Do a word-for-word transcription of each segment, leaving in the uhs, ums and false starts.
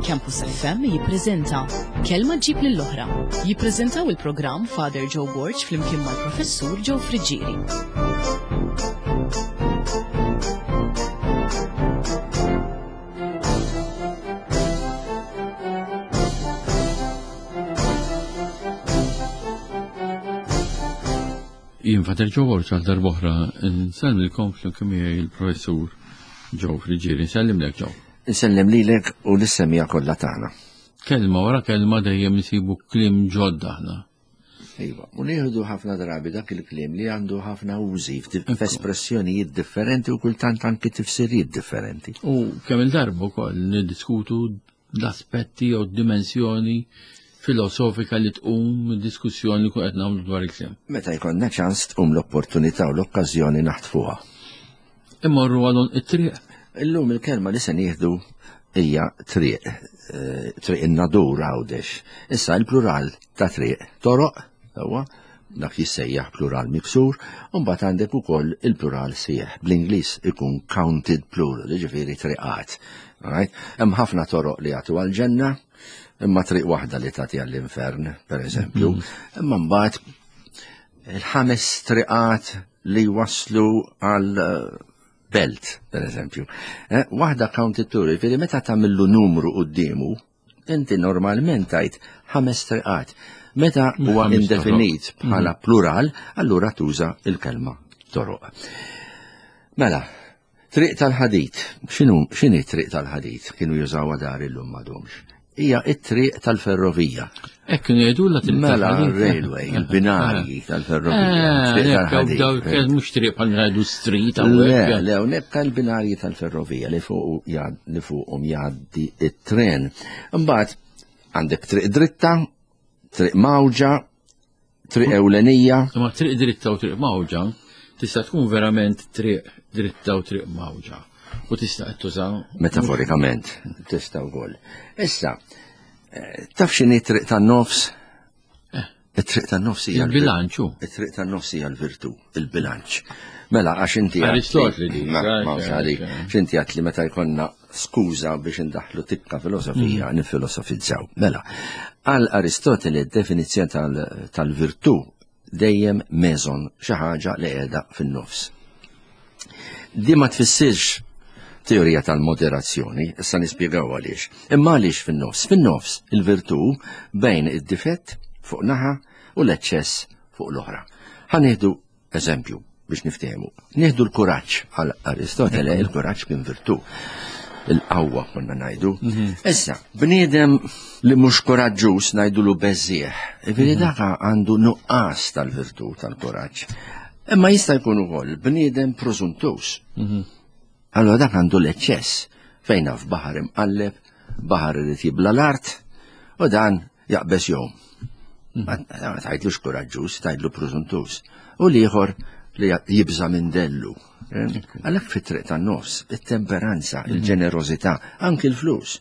Campus F M jippreżenta Kelma ġib lill-oħra. Jippreżentaw il-programm Father Joe Borg flimkien mal-Professur Joe Friġġieri. Jien Father Joe Borg għal darbohra nsallimkom flimkien il-Professur Joe Friġġieri. Nsallimlek Joe. Nsellem lilek u l-issemija kollha tagħna. Kelma wara kelma dejjem isibu kliem ġodda aħna. Iva, u nieħdu ħafna drabi dak il-kliem li għandu ħafna użi f'espressjonijiet differenti u kultant anki tifsirijiet differenti. U kemm il-darba wkoll niddiskutu l-aspetti u d-dimensjoni filosofika li tqum diskussjoni kun qed nagħmlu dwar il-kliem. Meta jkollna ċans tqum l-opportunità u l-okkażjoni naħtfuha. Immorru għalhom it-triq. Illum il-kelma li se nieħdu hija triq, triq in-nadur għawdex. Issa l-plural ta' triq toroq, huwa dak jissejjaħ plural miksur, u mbagħad għandek ukoll il-plural sieħ. Bl-Ingliż ikun counted plural, jiġifieri triqat. Hemm ħafna toroq li jagħtu għall-ġenna, imma triq waħda li tagħti għall-infern, pereżempju. Imma mbagħad il-ħames triqat li waslu għal belt, per eżempju. Eh, waħda counted plural, veri meta tagħmillu numru qudiemu, inti normalment tajt ħames triqat. Meta huwa indefinit bħala plural, allura tuża il-kelma toroq. Mela, triq tal-ħadid. X'inhu x'inhi triq tal-ħadid? Kienu jużawha dar illum m'għadhomx. Hija t-triq tal-ferrovija. Hekk ngħidulha triq Mela railway, il-binarji tal-ferrovija. Daw mhux triq bħal ngħidu street Le, le, hawnhekk tal-binarji tal-ferrovija li fuq li fuqhom jgħaddi it-tren. Imbagħad għandek triq dritta, triq mawġa, triq ewlenija. Ma triq dritta u triq mawġa tista' tkun verament triq dritta u triq mawġa. U tista' tużaw. Metaforikament, tista' wkoll. Issa, taf x'inhi triq tan-nofs? It-triq tan-nofs hija il-bilanċu. It-triq tan-nofs hija l-virtu, il-bilanċ. Mela għax inti Aristotli x'inti għad li meta jkollna skuża biex indaħlu tikka filosofija nifilosofizzaw. Mela, għal Aristoteli d-definizzjoni tal-virtu dejjem meżon xi ħaġa li qiegħda fin-nofs. Di ma tfissirx teorija tal-moderazzjoni, issa nispjegaw għaliex. Imma għaliex fin-nofs? Fin-nofs il-virtu bejn id-difett fuq naħa u l-eċċess fuq l-oħra. Ħanieħdu eżempju biex niftehmu. Nieħdu l-kuraġġ għal Aristotele, il-kuraġġ kien virtu. Il-qawwa konna ngħidu. Issa, bniedem li mhux koraġġuż ngħidulu beżżieħ. Ifieri dak għandu nuqqas tal-virtu tal-kuraġġ. Imma jista' jkun ukoll bniedem prożuntuż. Allora dak għandu l-eċċess fejn naf baħar imqalleb, baħar irid jibla l-art, u dan jaqbes jom. Ma tgħidlux kuraġġuż, tgħidlu prożuntuż. U l-ieħor li jibża minn dellu. Għalhekk fit-triq tan-nofs, it-temperanza, il-ġenerożità, anki l-flus.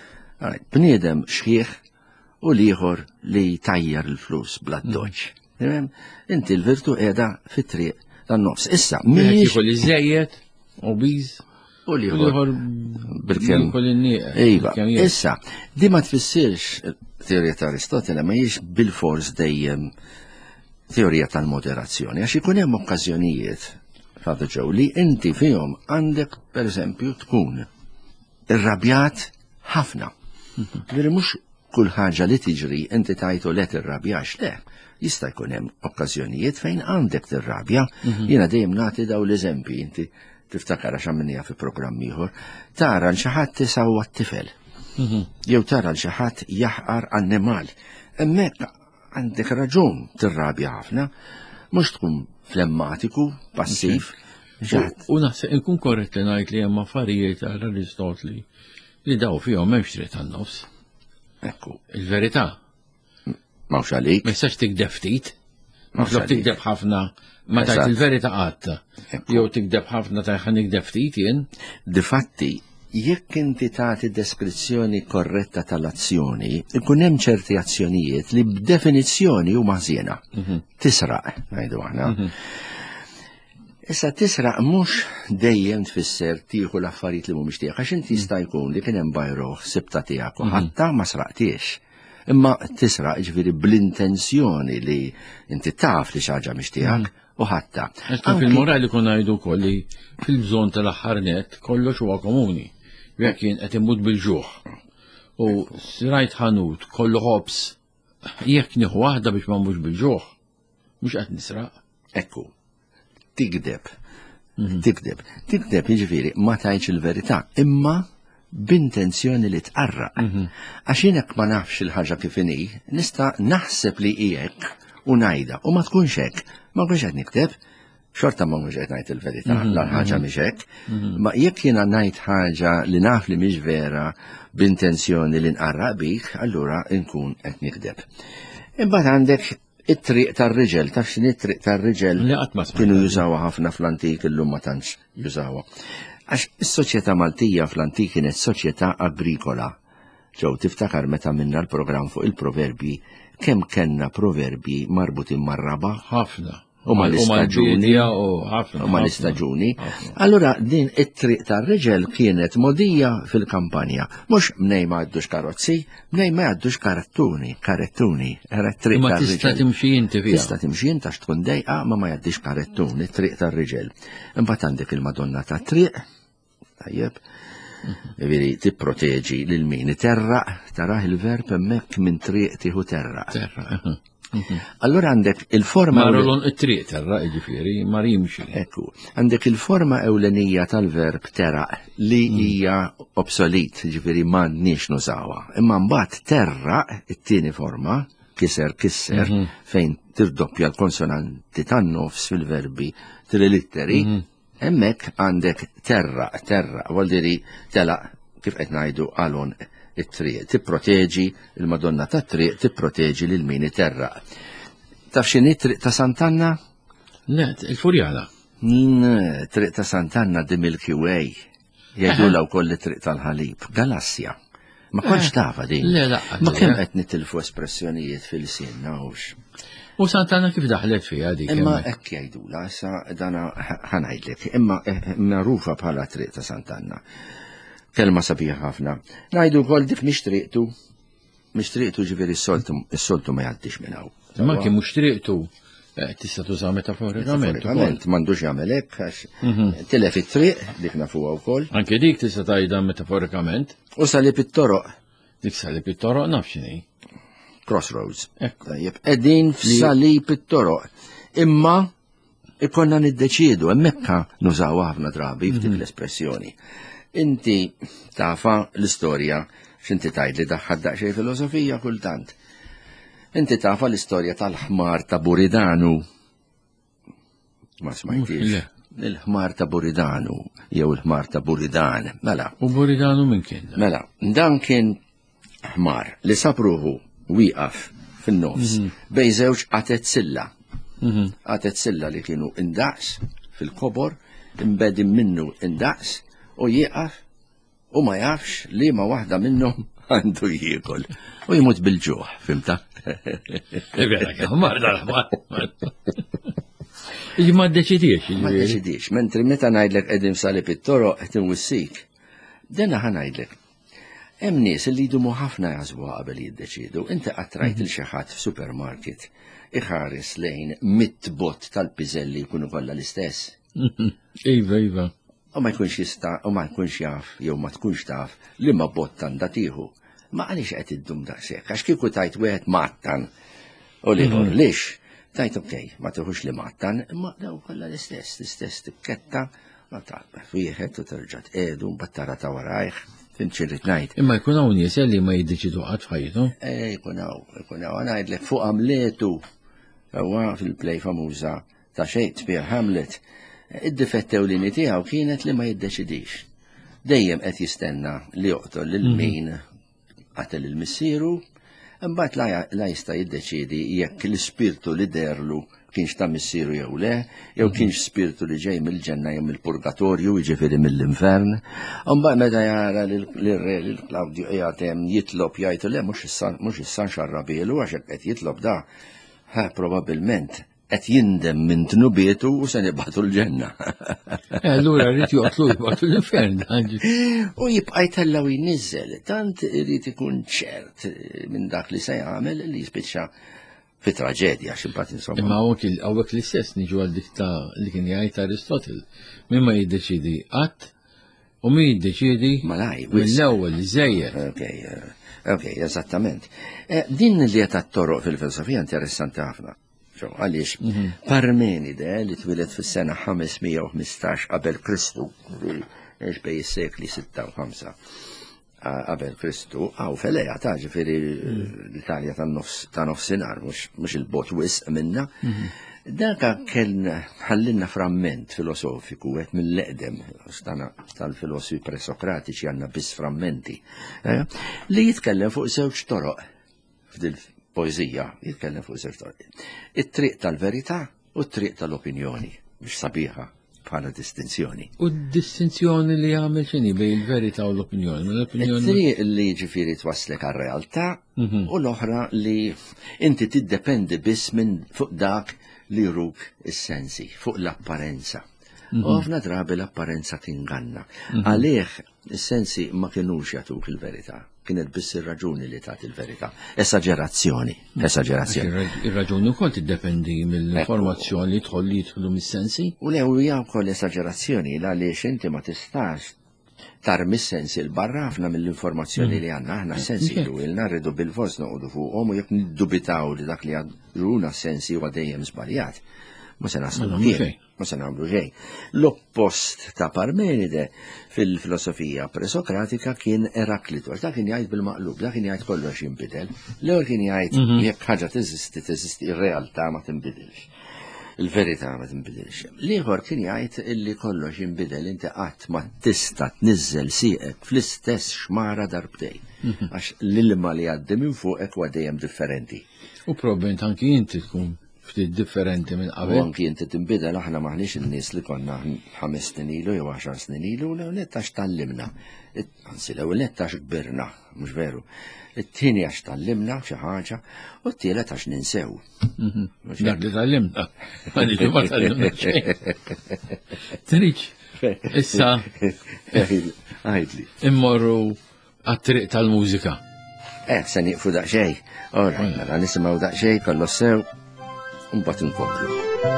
Bniedem xħieħ u l-ieħor li tajjar il-flus bla doġġ. Inti l-virtu qiegħda fit-triq tan-nofs. Issa, mhijiex li żejjed, obiż, u l-ieħor bil-kemm. Iva, issa, di ma tfissirx teorija ta' Aristotele ma jiex bil-fors dejjem teorija tal-moderazzjoni, għax ikun hemm okkażjonijiet Father Joe li inti fihom għandek pereżempju tkun irrabjat ħafna. Veri mhux kull ħaġa li tiġri inti tajtu le tirrabjax, le. Jista' jkun hemm okkażjonijiet fejn għandek tirrabja. Jiena dejjem nagħti daw l-eżempji inti tiftakar għax għamilniha fi programm ieħor. Tara l xi ħadd tisawwa t-tifel. Jew tara l xi ħadd jaħqar annimal. Hemmhekk għandek raġun tirrabja ħafna, mhux tkun flemmatiku, passiv. U naħseb inkun korrett li ngħid li hemm affarijiet għal Aristotli li daw fihom m'hemmx triq tan-nofs. Ekku. Il-verità. Mawx għalik. Ma jistax tikdeb ftit. Mawx tikdeb ħafna ma tajt il-verità għatta. Jew tikdeb ħafna tajt nikdeb ftit jien. Difatti, jekk inti tagħti deskrizzjoni korretta tal-azzjoni, ikun hemm ċerti azzjonijiet li b'definizzjoni huma ħsiena. Tisraq, ngħidu aħna. Issa tisraq mhux dejjem tfisser tieħu l-affarijiet li mhumiex tiegħek, għax inti jista' jkun li kien hemm bajruħ sibta tiegħek u ħatta ma sraqtiex. Imma tisraq ġifieri bl-intenzjoni li inti taf li xi ħaġa mhix tiegħek u ħatta. Fil-morali kun ngħidu wkoll li fil-bżonn tal-aħħar net kollox huwa komuni. Jekk jien qed imut bil-ġuħ u srajt ħanut kollu ħobs jekk nieħu waħda biex ma mhux bil-ġuħ, mhux qed nisraq. Ekku. Tikdeb, tikdeb, tikdeb jiġifieri ma tgħidx il-verità, imma b'intenzjoni li tqarraq. Għax jinek ma nafx il-ħaġa kif inhi, nista' naħseb li hekk u ngħidha u ma tkunx hekk, ma nkunx qed nikteb, xorta ma mhux qed ngħid il-verità, l-ħaġa mhix hekk, ma jekk jiena ngħid ħaġa li naf li mhix vera b'intenzjoni li nqarraq bik, allura nkun qed nikdeb. Imbagħad għandek it-triq tar-riġel, taf x'inhi it-triq tar-riġel kienu jużawha ħafna fl-antik illum ma tantx jużawha. Għax is-soċjetà Maltija fl-antik kienet soċjetà agrikola. Ġew tiftakar meta minna l-programm fuq il-proverbi kemm kellna proverbi marbutin mar-raba? Ħafna. U mal-istaġuni. U mal-istaġuni. Allura din it-triq tar-riġel kienet modija fil-kampanja. Mhux mnej ma għaddux karozzi, mnej ma għaddux karettuni, karettuni. Era triq Ma tista' timxi inti fiha. Tista' timxi inti għax tkun dejqa ma ma jgħaddix karettuni, triq tar-riġel. Imbagħad għandek il-Madonna tat-triq, tajjeb, veri tipproteġi lil min terraq, taraħ il-verb hemmhekk minn triq tieħu terraq. Terraq. Allora għandek il-forma. Marolon it-triq terra, ġifieri, ma rimxi. Ekku, għandek il-forma ewlenija tal-verb teraq li hija obsolit, ġifieri m'għandniex nużawha. Imma mbagħad terraq, it-tieni forma, kiser kisser, fejn tirdoppja l-konsonanti tan-nofs fil-verbi trilitteri, hemmhekk għandek terraq, terraq, vuol diri telaq kif qed ngħidu għalun it-triq, tipproteġi il-Madonna tat-triq, tipproteġi lil min terraq. Taf x'inhi triq ta' Sant'Anna? Le, il-Furjana. Triq ta' Sant'Anna di Milky Way. Jgħidulha wkoll it-triq tal-ħalib. Galassja. Ma kontx tafa din. Le, la. Ma kemm qed nitilfu espressjonijiet fil-sin nawx. U Sant'Anna kif daħlet fiha dik. Imma hekk jgħidula, issa dana ħanajdlek, imma magħrufa bħala triq ta' Sant'Anna. Kelma sabiħa ħafna. Ngħidu wkoll dik mhix triqtu, mhix triqtu ġifieri s-soltu ma jgħaddix minn hawn. Ma kien mhux triqtu tista' tuża metaforikament. Metaforikament m'għandux jagħmel hekk għax tilef it-triq dik nafuha wkoll. Anke dik tista' tgħidha metaforikament. U salib it-toroq. Dik salib it-toroq naf x'inhi. Crossroads. Tajjeb, qegħdin f'salib it-toroq. Imma ikonna niddeċiedu hemmhekk nużaw ħafna drabi f'dik l-espressjoni. Inti tafa l-istorja, x'inti tgħidli daħħad daqsxejn filosofija kultant. Inti tafa l-istorja tal-ħmar ta' Buridanu. Ma smajtix. Il-ħmar ta' Buridanu, jew il-ħmar ta' Buridan. Mela. U Buridanu minn kien? Mela, dan kien ħmar li sapruħu wieqaf fin-nofs bejn żewġ qatezzilla. Qatezzilla li kienu indaqs fil-kobor, imbedim minnu indaqs. U jieqaf u ma jafx li ma waħda minnhom għandu jiekol. U jimut bil-ġuħ, fimta? Vera, ħmar dal-ħmar. Ma d-deċidiex. Ma d-deċidiex. Mentri meta ngħidlek qegħdin f'salib it-toroq qed inwissik. Denna ħanajdlek. Hemm nies li jdumu ħafna jaħsbu qabel jiddeċidu. Inti qatt rajt il xi ħadd f'supermarket iħares lejn mit bott tal-piżelli jkunu kollha l-istess. Iva, iva. U ma jkunx jista' u ma jkunx jaf jew ma tkunx taf li ma bott għandha tieħu. Ma għaliex qed iddum daqshekk, għax kieku tajt wieħed mattan u liħor lix, tajt okej, ma tieħux li mattan, imma daw kollha l-istess, l-istess tikketta, ma talbet wieħed u terġa' tqiegħdu mbagħad tara ta' warajh, fint xirrid ngħid. Imma jkun hawn nies li ma jiddeċidu qatt f'ħajjithom. Eh, jkun hawn, jkun hawn ngħidlek fuq Hamletu huwa fil-play famuża ta' Shakespeare Hamlet. Id-difett ewlieni tiegħu kienet li ma jiddeċidix. Dejjem qed jistenna li joqtol lil min qatel il-missieru, imbagħad la jista' jiddeċiedi jekk l-ispirtu li derlu kienx ta' missieru jew le, jew kienx spirtu li ġej mill-ġenna jew mill-purgatorju, jiġifieri mill-infern. Imbagħad meta jara lir-re lil Klawdju qiegħed hemm jitlob jgħidu le mhux issa mhux issa nxarrabielu għax hekk qed jitlob da, ha probabbilment qed jindem minn tnubietu u se nibgħatu l-ġenna. Allura rrid joqtlu jibgħatu l-infern. U jibqa' jtellaw jinniżel, tant irid ikun ċert minn dak li se jagħmel li jispiċċa fi traġedja x'imbagħad insomma. Imma hawnhekk l-istess niġu għal dik ta' li kien jgħid Aristotel. Min ma jiddeċidi qatt u min jiddeċidi mill-ewwel iżejjed. Okej, okej, eżattament. Din li qed tat-toroq fil-filosofija interessanti ħafna. Għaliex Parmenide li twilet fis-sena ħamesmija u ħmistax qabel Kristu, bej is-sekli sitta u ħamsa qabel Kristu, għaw feleja ta' ġifieri l-Italja ta' nofsinhar, mhux il-bot wisq minna. Daka kien ħallinna framment filosofiku għet mill-eqdem tal-filosofi presokratiċi għandna biss frammenti li jitkellem fuq żewġ toroq f'dil poezija, jitkellem fuq żewġ toroq. It-triq tal-verità u t-triq tal-opinjoni, biex sabiħa bħala distinzjoni. U d-distinzjoni li għamel xini bej il-verità u l-opinjoni? Il-triq li ġifiri twaslek għal-realtà u l-oħra li inti tiddependi biss minn fuq dak li jruk is-sensi, fuq l-apparenza. U ħafna drabi l-apparenza tinganna. Għalih is-sensi ma kienux jagħtuk il-verità, kienet biss ir-raġuni li tat il-verità. Esagerazzjoni, esagerazzjoni. Ir-raġuni wkoll tiddependi mill-informazzjoni li tħol li jidħlu mis-sensi? U lew hija wkoll esagerazzjoni għaliex inti ma tistax tarmi s-sensi l-barra ħafna mill-informazzjoni li għandna aħna sensi lu il-narridu bil-fos noqogħdu fuqhom u jekk niddubitaw li dak li għadruna s-sensi huwa dejjem żbaljat. Ma se naslu xejn, ma se nagħmlu xejn. L-oppost ta' Parmenide fil-filosofija presokratika kien Eraklitu, għax dak kien jgħid bil-maqlub, dak kien jgħid kollox jinbidel. L-ewwel kien jgħid jekk ħaġa teżisti, teżisti ir-realtà ma tinbidilx. Il-verità ma tinbidilx. L-ieħor kien jgħid illi kollox jinbidel inti qatt ma tista' tniżżel sieqek fl-istess xmara darbtejn. Għax l-ilma li għaddi minn fuqek huwa dejjem differenti. U probabbilment anki inti tkun ftit differenti minn qabel. U anki inti tinbidel aħna maħniex in-nies li konna ħames snin ilu jew għaxar snin ilu u nettax tallimna. Anzi l-ewwel nettax kbirna, mhux veru. It-tieni għax tallimna xi ħaġa u t-tielet għax ninsew. Dak li tallimna. Għalli ma tallimna xejn. Triċ. Issa għajdli. Immorru għat-triq tal-mużika. Eh, se nieqfu daqsxejn. Ora, mela nisimgħu daqsxejn kollu sew. Un bat inkomplu.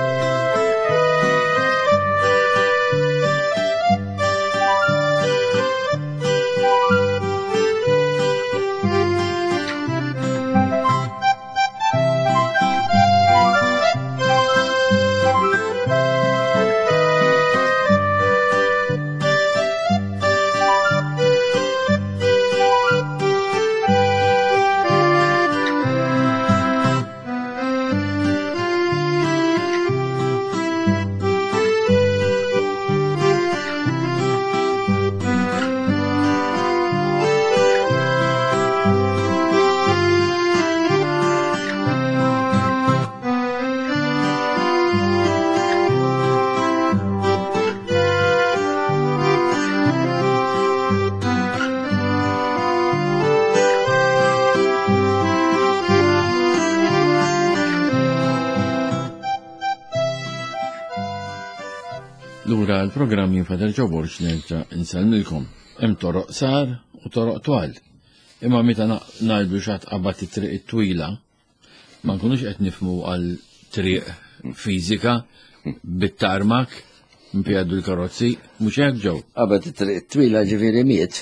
Lura l-programm jinfadal ġoborġ nerġa' insalmilkom. Hemm toroq sar u toroq twal. Imma meta ngħidu x'għad qabad it-triq it-twila, ma nkunux qed nifhmu għal triq fiżika bit-tarmak mpjaddu l-karozzi, mhux hekk ġew. Qabad it-triq it-twila ġifieri miet.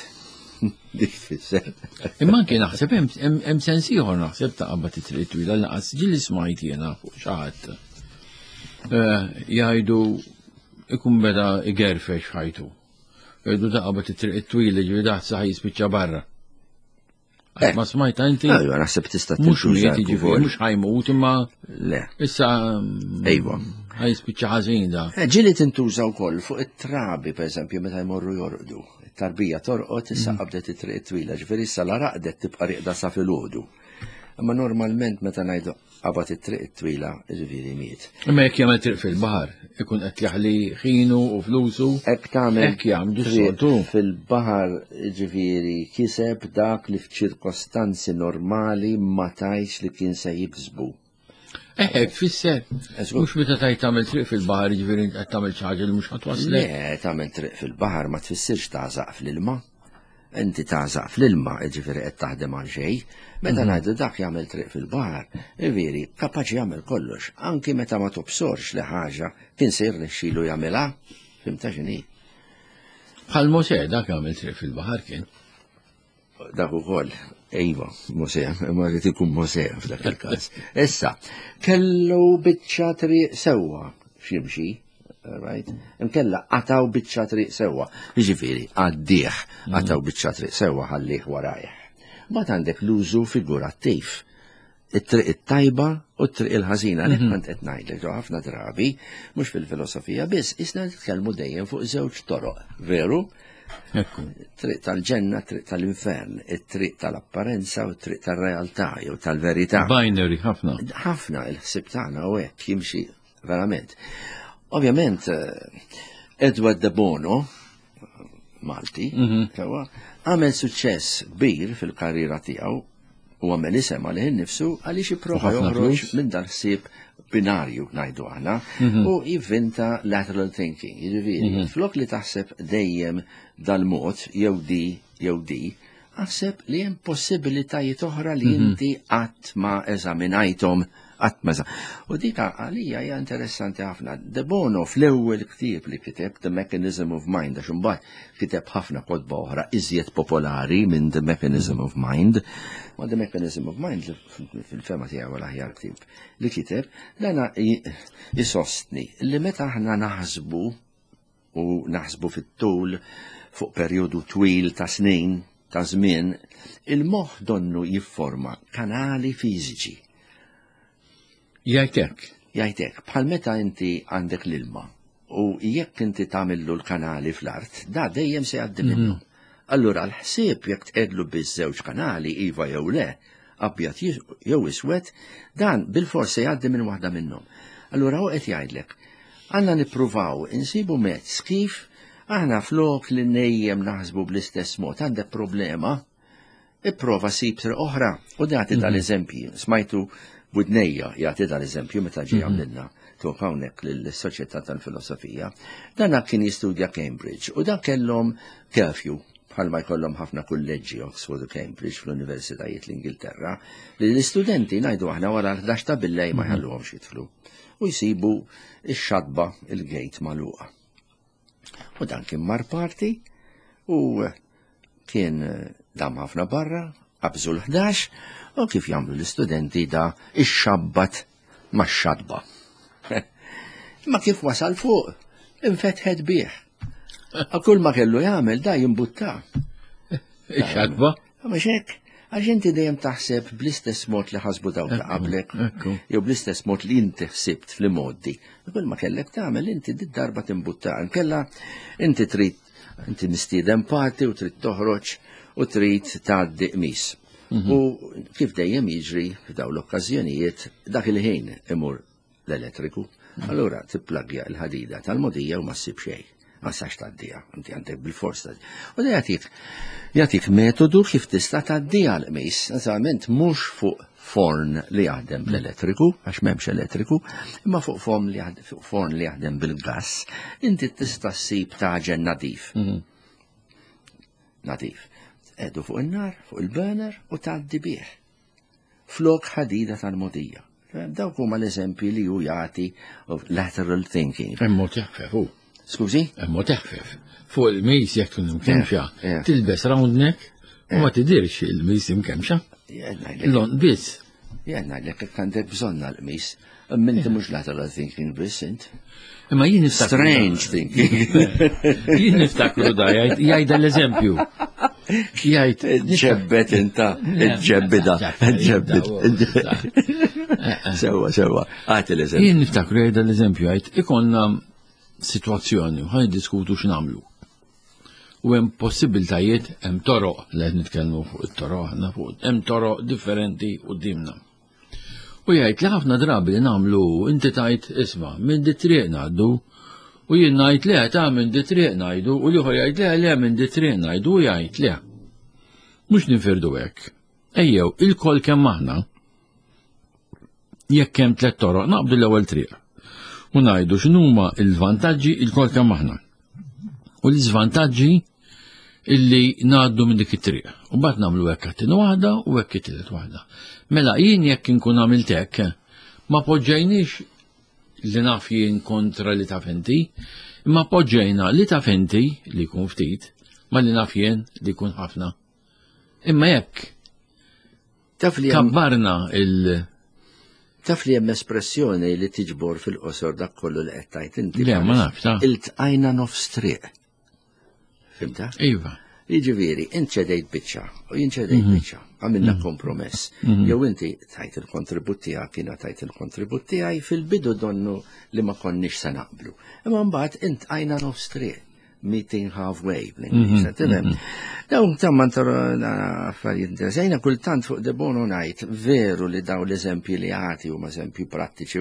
Imma anke naħseb hemm sens ieħor naħseb ta' qabad it-triq it-twila laqas ġieli smajt jiena fuq xi ħadd. Jgħidu ikun beda igerfex ħajtu. Jgħidu ta' qabad it-triq it-twila ġifieri daħt saħ jispiċċa barra. Ma smajta inti? Ajwa, naħseb tista' mhux miet jiġifieri mhux ħajmut imma le. Issa Ejwa. ħajspiċċa ħażin da. Ġieli tintuża wkoll fuq it-trabi pereżempju meta jmorru jorqdu. It-tarbija torqod issa qabdet it-triq it-twila, ġifieri issa la raqdet tibqa' riqda sa filgħodu. Imma normalment meta ngħidu qabad it-triq it-twila ġifieri miet. Imma jekk jagħmel triq fil-baħar, ikun qed jaħli ħinu u flusu. Hekk tagħmel hekk jagħmlu s-soltu. Fil-baħar ġifieri kiseb dak li f'ċirkostanzi normali ma tajx li kien se jiksbu. Eħek, fisser. Mux meta tajt tagħmel triq fil-baħar ġifieri qed tagħmel xi ħaġa li mhux ħatwaslek. Le, tagħmel triq fil-baħar ma tfissirx tażaq fl-ilma. Inti tażaq fl-ilma, ġifieri qed taħdem għal xejn. Meta ngħidu dak jagħmel triq fil-baħar, iveri kapaċi jagħmel kollox, anki meta ma tobsorx li ħaġa kien sejr nexxielu jagħmilha. Fimta x'inhi? Bħal Mosè dak jagħmel triq fil-baħar kien. Dak ukoll, ejwa, Mosè, ma rrid ikun Mosè f'dak il-każ. Issa, kellu biċċa triq sewwa x'jimxi, right? Imkella għataw biċċa triq sewwa. Jiġifieri għaddieħ għataw biċċa triq sewwa ħallih warajh. Mbagħad għandek l-użu figurattiv. it-triq it-tajba u t-triq il-ħażina li kont qed ngħidlek ħafna drabi, mhux fil-filosofija biss, isna nitkellmu dejjem fuq żewġ toroq, veru? Triq tal-ġenna, triq tal-infern, it-triq tal-apparenza u triq tal-realtà jew tal-verità. Binary ħafna. Ħafna il-ħsieb tagħna u hekk jimxi verament. Ovvjament Edward de Bono, Malti, għamel suċċess kbir fil-karriera tiegħu u għamel isem għalih innifsu għaliex jipprova joħroġ minn dar ħsieb binarju ngħidu aħna u jivvinta lateral thinking. Jiġifieri, flok li taħseb dejjem dal-mod jew di jew di, aħseb li hemm possibilitajiet oħra li inti qatt ma eżaminajthom qatt ma. U dika għalija hija interessanti ħafna. De Bono fl-ewwel ktieb li kiteb The Mechanism of Mind għax imbagħad kiteb ħafna kotba oħra iżjed popolari minn The Mechanism of Mind. Ma The Mechanism of Mind fil-fema tiegħu l-aħjar ktieb li kiteb dana jisostni li meta aħna naħsbu u naħsbu fit-tul fuq perjodu twil ta' snin ta' żmien, il-moħħ donnu jifforma kanali fiżiċi. Jajtek. Jajtek, bħal meta inti għandek l-ilma u jekk inti tagħmillu l-kanali fl-art, da dejjem se jgħaddi minnu. Allura l-ħsieb jekk tqedlu biż-żewġ kanali iva jew le, abjad jew iswed, dan bil-forsi jgħaddi minn waħda minnhom. Allura hu qed jgħidlek, għandna nippruvaw insibu mezz kif aħna flok li nejjem naħsbu bl-istess mod għandek problema, ipprova sib triq oħra u dati tal-eżempji. Smajtu Budnejja jagħti dal-eżempju meta ġie għamlilna tuq hawnhekk lill-Soċjetà tal-Filosofija. Dan kien jistudja Cambridge u dan kellhom curfew bħalma jkollhom ħafna kulleġġi Oxford u Cambridge fl-Universitajiet l-Ingilterra li l-istudenti ngħidu aħna wara l-ħdax ta' billej ma jħalluhomx jidħlu u jsibu x-xadba il-gate magħluqa. U dan kien mar parti u kien dam ħafna barra, qabżu l-ħdax, u kif jagħmlu l-istudenti da ix-xabbat max-xadba. Ma kif wasal fuq, infetħed bih. Kull ma kellu jagħmel da jimbutta. Ix-xadba? Ma hekk, għax inti dejjem taħseb bl-istess mod li ħasbu dawk ta' qablek, jew bl-istess mod li inti ħsibt fl-modi. Kull ma kellek tagħmel inti dit-darba timbutta. Nkella inti trid inti mistieden parti u trid toħroġ u trid tgħaddi qmis. U kif dejjem jiġri f'daw l-okkażjonijiet dak il-ħin imur l-elettriku. Allura tipplagja l-ħadida tal-modija u ma ssib xejn. Ma sax tgħaddija, inti għandek bil-forsa. U da jagħtik jagħtik metodu kif tista' tgħaddija l-qmis, naturalment mhux fuq forn li jaħdem bl-elettriku, għax m'hemmx elettriku, imma fuq forn li jaħdem fuq forn li jaħdem bil-gass, inti tista' ssib taġen nadif. Nadif. Edu fuq il-nar, fuq il-burner u tgħaddi bih. Flok ħadida tal-modija. Dawk huma l-eżempji li hu jagħti of lateral thinking. Hemm mod jaħfef hu. Skużi? Hemm mod jaħfef. Fuq il-mejs jekk tkun imkemxa, tilbes round neck u ma tidirx il-mejs imkemxa. Lon biss. Jien ngħidlek hekk għandek bżonna l-qmis. Minti mhux lateral thinking biss int. Imma jien niftakru. Strange thinking. Jien niftakru da jgħid l-eżempju. Jgħid. Ġebbet inta, ġebbida, ġebbid. Sewa, sewa, għati l-eżempju. Jien niftakru jgħid l-eżempju jgħid ikonna situazzjoni u ħaj diskutu x'namlu. U hemm possibiltajiet hemm toroq li qed nitkellmu fuq it-toroq aħna fuq hemm toroq differenti qudiemna. U jgħid li ħafna drabi li nagħmlu inti tajt isma' minn di triq ngħaddu u jien ngħid le ta' minn di triq ngħidu u l-ieħor jgħid le le minn di triq ngħidu u jgħid le. Mhux ninfirdu hekk. Ejjew il-kol kemm aħna jekk hemm tliet toroq naqbdu l-ewwel triq. U ngħidu x'inhuma l-vantaġġi l-kol kemm aħna. U l-iżvantaġġi illi ngħaddu minn dik it-triq. U mbagħad nagħmlu hekk għattin waħda u hekk it-tielet waħda. Mela jien jekk inkun għamilt hekk, ma poġġejniex li naf jien kontra li taf inti, imma poġġejna li taf inti li jkun ftit, ma li naf jien li jkun ħafna. Imma jekk Taf li kabbarna il- Taf li hemm espressjoni li tiġbor fil-qosor dak kollu li qed tgħid inti. Le, ma nafx, ta' iltqajna nofs triq. Fimta? Iva. Jiġifieri, int ċedejt biċċa u jien ċedejt biċċa, għamilna kompromess. Jew inti tajt il-kontribut tiegħek jiena tajt il-kontribut tiegħi fil-bidu donnu li ma konniex se naqblu. Imma mbagħad intqajna nofs triq. Meeting halfway, bl-Ingliż, tifhem. Dawn tamman affarijiet interessanti, kultant fuq debono ngħid veru li daw l-eżempji li għati huma eżempju prattiċi.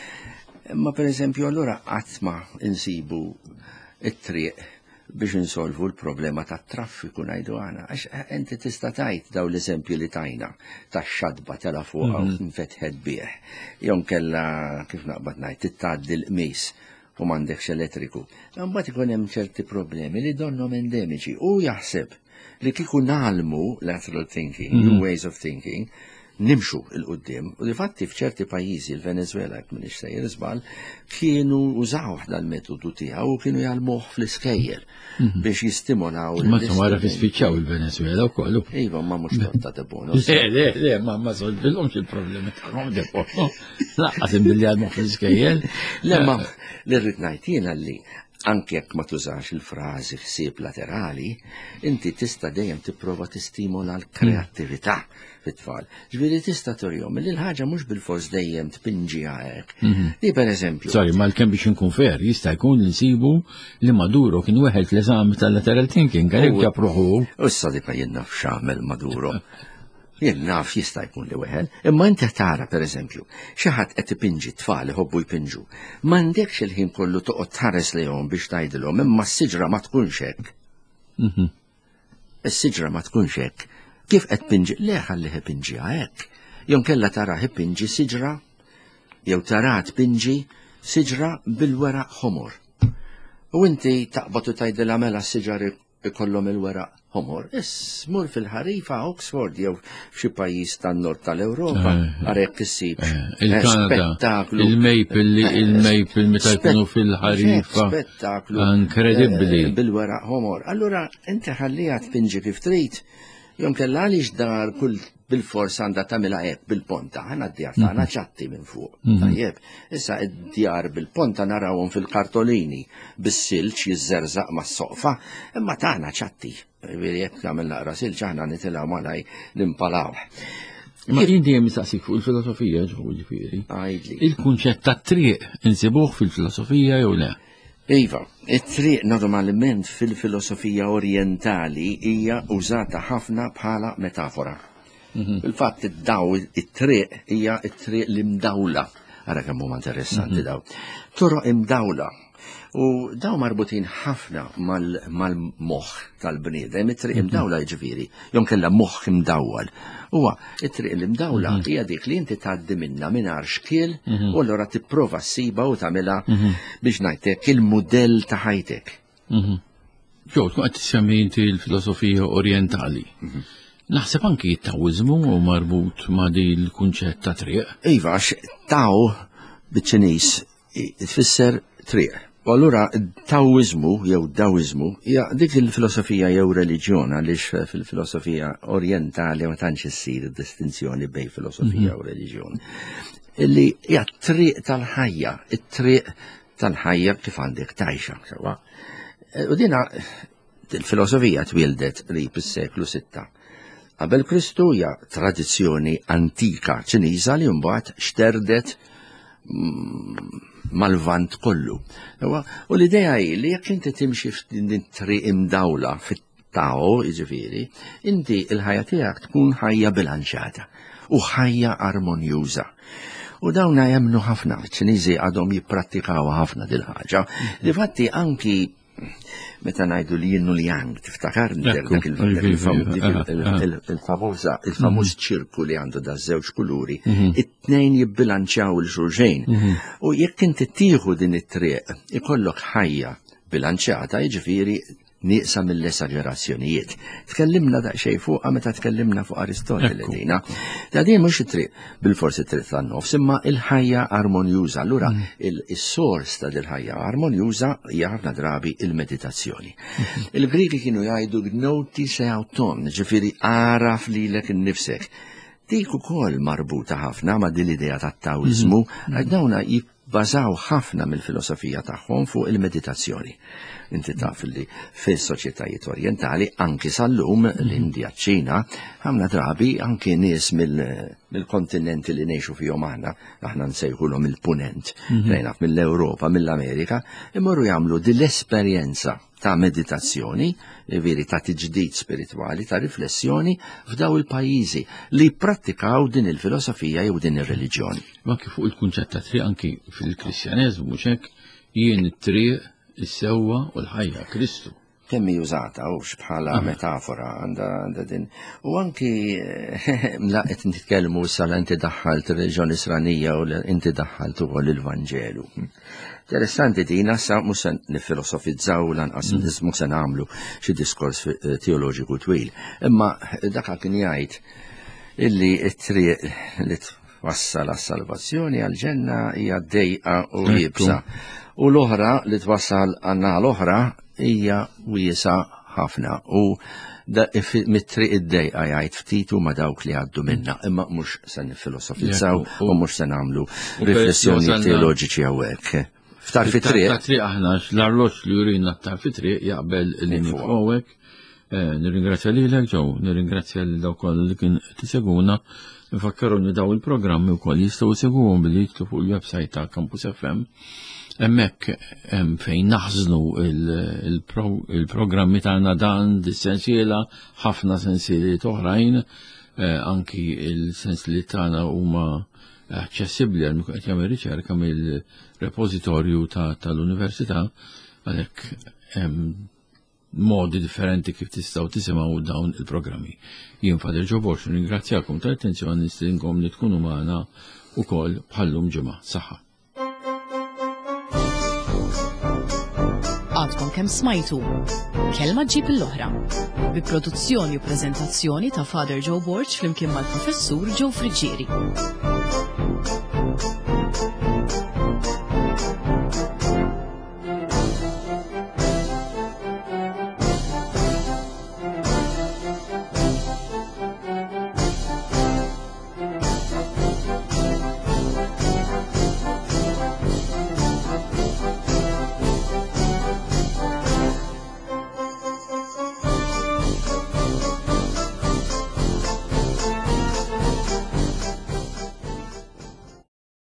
Ma pereżempju allura qatt ma insibu it-triq biex insolvu l-problema tat-traffiku ngħidu għana. Għax inti tista' tgħid daw l-eżempju li tajna tax-xadba tela fuqha u nfetħed bih. Jew kellha kif naqbad ngħid titgħaddi l-qmis u m'għandekx elettriku. Mbagħad ikun hemm ċerti problemi li donhom endemiċi u jaħseb li kieku nagħmlu lateral thinking, new ways of thinking, nimxu il-qudiem u difatti f'ċerti pajjiżi l-Venezuela jekk m'iniex sejjer żball kienu użaw dal-metodu tiegħu u kienu jgħalmuh fl-iskejjel biex jistimolaw. Ma tamara fispiċċaw il-Venezuela wkoll. Iva, ma mhux torta debono. Le, le, le, ma ma solvilhomx il-problemi tagħhom debono. Laqqas imbilli għalmuh fl-iskejjel. Le ma li rrid ngħid jiena li anke jekk ma tużax il-frażi ħsieb laterali, inti tista' dejjem tipprova tistimola l-kreattività fit-tfal. Ġifieri tista' torjhom li l-ħaġa mhux bil-fors dejjem tpinġiha hekk. Li pereżempju. Sorry, ma l-kemm biex inkun fer, jista' jkun li nsibu li Maduro kien weħed fl-eżami tal-lateral thinking, għalhekk japruħu. U issa dika jien naf x'għamel Maduro. Jien naf jista' jkun li weħel, imma inti tara pereżempju, xi ħadd qed ipinġi tfal iħobbu jpinġu. M'għandekx il-ħin kollu toqgħod tħares lejhom biex tgħidilhom imma s-siġra ma tkunx hekk. Is-siġra ma tkunx hekk. Kif qed pinġi? Le ħallih ipinġiha hekk. Jew kellha tara ipinġi siġra, jew tara tpinġi siġra bil-weraq ħomor. U inti taqbad u tgħidilha mela s-siġar ikollhom il-weraq ħomor. Is mur fil-ħarifa Oxford jew f'xi pajjiż tan-nord tal-Ewropa għarek issib il-Kanada, il-Maple, il-Maple meta jkunu fil-ħarifa. Spettaklu inkredibbli. Bil-weraq ħomor. Allura inti ħallija tpinġi kif trid. Jom kella għaliex dar kull bil-fors għandha tagħmilha hekk bil-ponta, ħana d-djar tagħna ċatti minn fuq. Tajjeb, issa d-djar bil-ponta narawhom fil-kartolini bis-silġ jiżżerżaq mas-soqfa, imma tagħna ċatti. Jekk tagħmel naqra silġ aħna nitilgħu malaj nimpalaw. Ma jien dejjem nistaqsik fuq il-filosofija ġifieri. Għajdli. Il-kunċett tat-triq insibuh fil-filosofija jew le? Iva, it-triq normalment fil-filosofija orientali hija użata ħafna bħala metafora. Il-fatt id-daw it-triq hija it-triq l-imdawla. Ara kemm huma interessanti daw. Toroq imdawla. U daw marbutin ħafna mal-moħħ tal-bniedem, it-triq imdawla jiġifieri, jew kellha moħħ imdawwal. Huwa it-triq l-imdawla hija dik li inti tgħaddi minnha mingħajr xkiel u allura tipprova ssiba u tagħmilha biex ngħidlek il-mudell ta' ħajtek. Ġew tkun qed tissemmi inti l-filosofija orjentali. Naħseb anki t-tawiżmu u marbut ma' di l-kunċett ta' triq. Iva, taw biċ-Ċiniż tfisser triq. U allura taoizmu jew daoizmu hija dik il-filosofija jew reliġjon għaliex fil-filosofija orjentali ma tantx issir id-distinzjoni bejn filosofija u reliġjon. Illi hija triq tal-ħajja, it-triq tal-ħajja kif għandek tajxa. U dina il-filosofija twildet rib is-seklu sitta. Qabel Kristu hija tradizzjoni antika Ċiniża li mbagħad xterdet mal-vant kollu. U l-idea hi li jekk inti timxi f'triq imdawla fit-Tao, jiġifieri, inti l-ħajja tiegħek tkun ħajja bilanċata u ħajja armonjuża. U dawna jemnu ħafna, ċ-Ċiniżi għadhom jipprattikaw ħafna dil ħaġa. Difatti anki Meta ngħidu li jinnu li yang, tiftakar dak il-famuża il-famuż ċirku li għandu da żewġ kuluri, it-tnejn jibbilanċjaw il-xulxejn. U jekk inti tieħu din it-triq, ikollok ħajja bilanċjata, jiġifieri nieqsa mill-esagerazzjonijiet. Tkellimna daqsxejn fuqha meta tkellimna fuq Aristotele dina. Da din mhux it-triq bil-forsi triq tan-nofs, imma il-ħajja armonjuża. Allura is-sors ta' dil-ħajja armonjuża hija ħafna drabi il-meditazzjoni. Il-Griki kienu jgħidu gnoti se auton, ġifieri araf lilek innifsek. Dik ukoll marbuta ħafna ma' din l-idea tat-Taoiżmu, għax dawna jibbażaw ħafna mill-filosofija tagħhom fuq il-meditazzjoni. Inti taf li fis-soċjetajiet orjentali anki sal-lum l-Indja, ċina, ħafna drabi anki nies mill-kontinenti li ngħixu fihom aħna, aħna nsejħulhom il-punent, rejna mill-Ewropa, mill-Amerika, imorru jagħmlu din l-esperjenza ta' meditazzjoni, veri ta' tiġdid spiritwali, ta' riflessjoni f'daw il-pajjiżi li prattikaw din il-filosofija jew din ir-reliġjoni. Ma kif fuq il-kunċett ta' triq anki fil-Kristjaneżmu mhux hekk jien it-triq is-sewwa u l-ħajja Kristu. Kemm użata u bħala metafora għandha din. U anki mlaqet nitkellmu issa inti daħħalt ir-reġjoni Sranija u inti daħħalt ukoll il-Vanġelu. Interessanti din issa mhux se nifilosofizzaw lanqas mhux se nagħmlu xi diskors teoloġiku twil. Imma dak kien jgħid illi t-triq li twassal għas-salvazzjoni għall-ġenna hija dejqa u jibsa. U l-oħra li twassal għanna l-oħra hija wiesa ħafna u mit-triq id-dejqa jgħid ftit ma dawk li għaddu minna, imma mhux se nifilosofizzaw u mhux se nagħmlu riflessjoni teoloġiċi hawnhekk. Ftar fit-triq. Ftar aħna l-arloġġ li jurina ftar fit-triq jaqbel li nifqowek. Nirringrazzja lilek ġew, nirringrazzja lil dawk li kien tiseguna. Nfakkarhom li daw il-programmi wkoll jistgħu jsegwhom billi jiktbu fuq il-website ta' Campus F M. Hemmhekk hemm fejn naħżnu il-programmi tagħna dan dis-sensiela, ħafna sensieliet oħrajn, anki il-sensieliet tagħna huma aċċessibbli għal qed jagħmel riċerka mill-repożitorju tal-Università, għalhekk hemm modi differenti kif tistgħu tisimgħu dawn il-programmi. Jien Father Joe Walsh ringrazzjakom tal-attenzjoni nistinkom li tkunu magħna wkoll bħallum ġimgħa. Saħħa. Għadkom kemm smajtu Kelma ġib l-oħra bi produzzjoni u preżentazzjoni ta' Father Joe Walsh flimkien mal-Professur Joe Friġġieri.